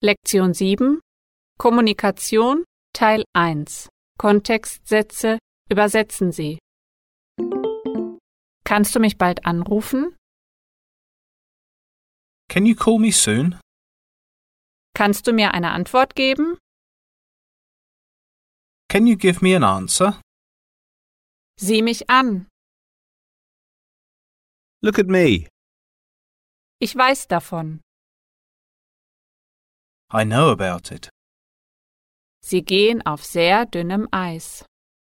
Lektion 7 Kommunikation Teil 1 Kontextsätze übersetzen Sie. Kannst du mich bald anrufen? Can you call me soon? Kannst du mir eine Antwort geben? Can you give me an answer? Sieh mich an. Look at me. Ich weiß davon. I know about it. Sie gehen auf sehr dünnem Eis.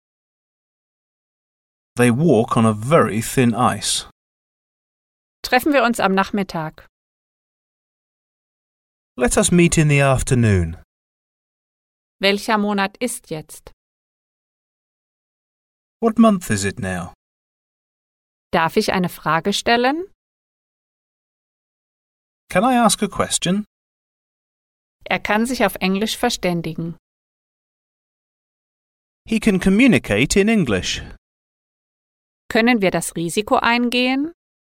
They walk on a very thin ice. Treffen wir uns am Nachmittag. Let us meet in the afternoon. Welcher Monat ist jetzt? What month is it now? Darf ich eine Frage stellen? Can I ask a question? Er kann sich auf Englisch verständigen. He can communicate in English. Können wir das Risiko eingehen?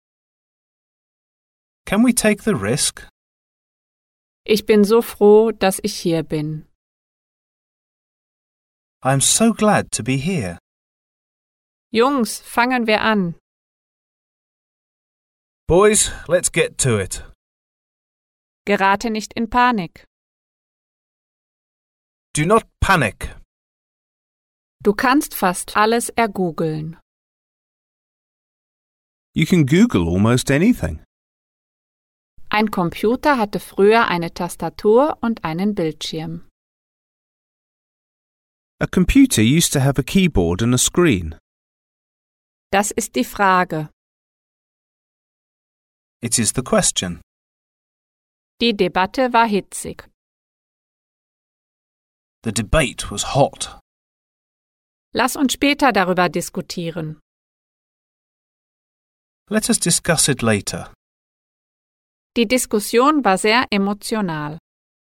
Can we take the risk? Ich bin so froh, dass ich hier bin. I'm so glad to be here. Jungs, fangen wir an. Boys, let's get to it. Gerate nicht in Panik. Do not panic. Du kannst fast alles ergoogeln. You can Google almost anything. Ein Computer hatte früher eine Tastatur und einen Bildschirm. A computer used to have a keyboard and a screen. Das ist die Frage. It is the question. Die Debatte war hitzig. The debate was hot. Lass uns später darüber diskutieren. Let us discuss it later. Die Diskussion war sehr emotional.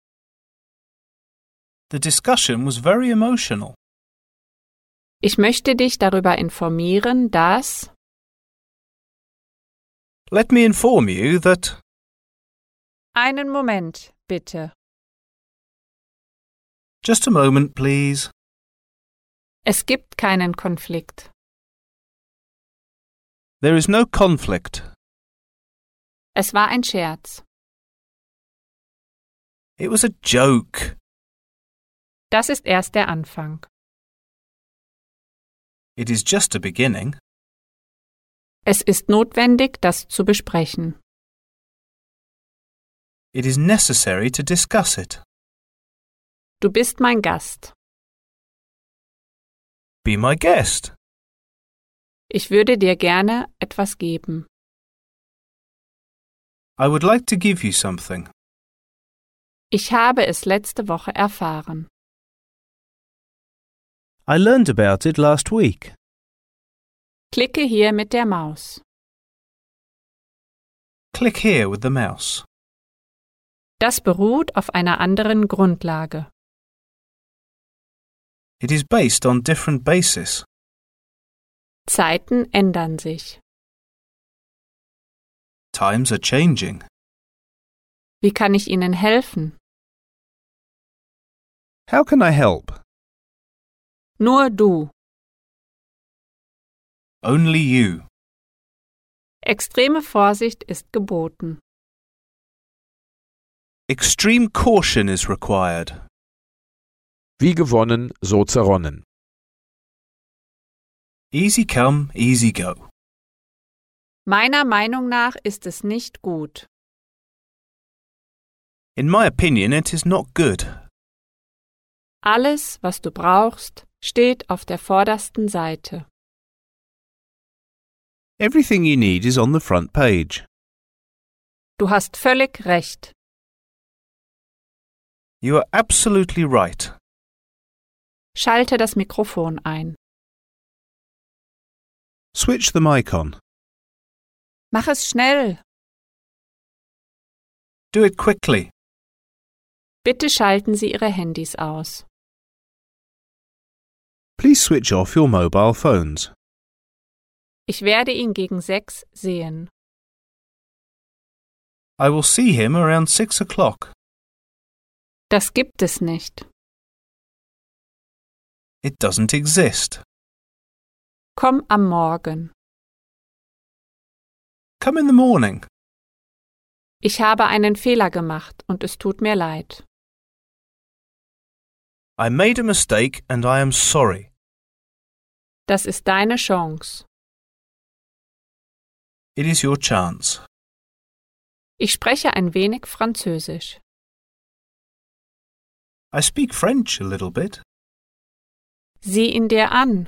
The discussion was very emotional. Ich möchte dich darüber informieren, dass... Let me inform you that... Einen Moment, bitte. Just a moment, please. Es gibt keinen Konflikt. There is no conflict. Es war ein Scherz. It was a joke. Das ist erst der Anfang. It is just a beginning. Es ist notwendig, das zu besprechen. It is necessary to discuss it. Du bist mein Gast. Be my guest. Ich würde dir gerne etwas geben. I would like to give you something. Ich habe es letzte Woche erfahren. I learned about it last week. Klicke hier mit der Maus. Click here with the mouse. Das beruht auf einer anderen Grundlage. It is based on different bases. Zeiten ändern sich. Times are changing. Wie kann ich Ihnen helfen? How can I help? Nur du. Only you. Extreme Vorsicht ist geboten. Extreme caution is required. Wie gewonnen, so zerronnen. Easy come, easy go. Meiner Meinung nach ist es nicht gut. In my opinion, it is not good. Alles, was du brauchst, steht auf der vordersten Seite. Everything you need is on the front page. Du hast völlig recht. You are absolutely right. Schalte das Mikrofon ein. Switch the mic on. Mach es schnell. Do it quickly. Bitte schalten Sie Ihre Handys aus. Please switch off your mobile phones. Ich werde ihn gegen 6 sehen. I will see him around 6 o'clock. Das gibt es nicht. It doesn't exist. Komm am Morgen. Come in the morning. Ich habe einen Fehler gemacht und es tut mir leid. I made a mistake and I am sorry. Das ist deine Chance. It is your chance. Ich spreche ein wenig Französisch. I speak French a little bit. Sieh ihn dir an.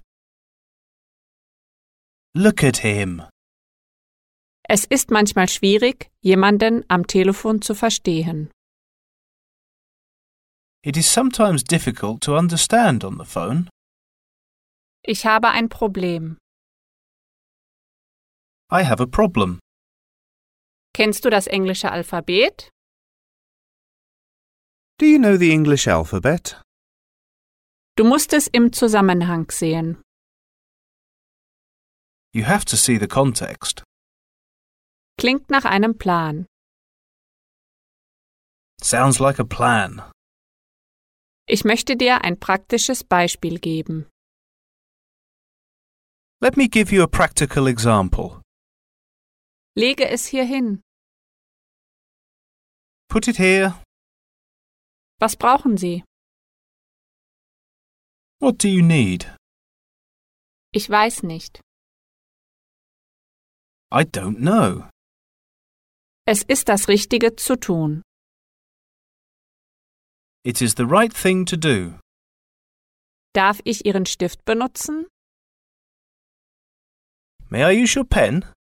Look at him. Es ist manchmal schwierig, jemanden am Telefon zu verstehen. It is sometimes difficult to understand on the phone. Ich habe ein Problem. I have a problem. Kennst du das englische Alphabet? Do you know the English alphabet? Du musst es im Zusammenhang sehen. You have to see the context. Klingt nach einem Plan. Sounds like a plan. Ich möchte dir ein praktisches Beispiel geben. Let me give you a practical example. Lege es hier hin. Put it here. Was brauchen Sie? What do you need? Ich weiß nicht. I don't know. Es ist das Richtige zu tun. It is the right thing to do. Darf ich Ihren Stift benutzen? May I use your pen?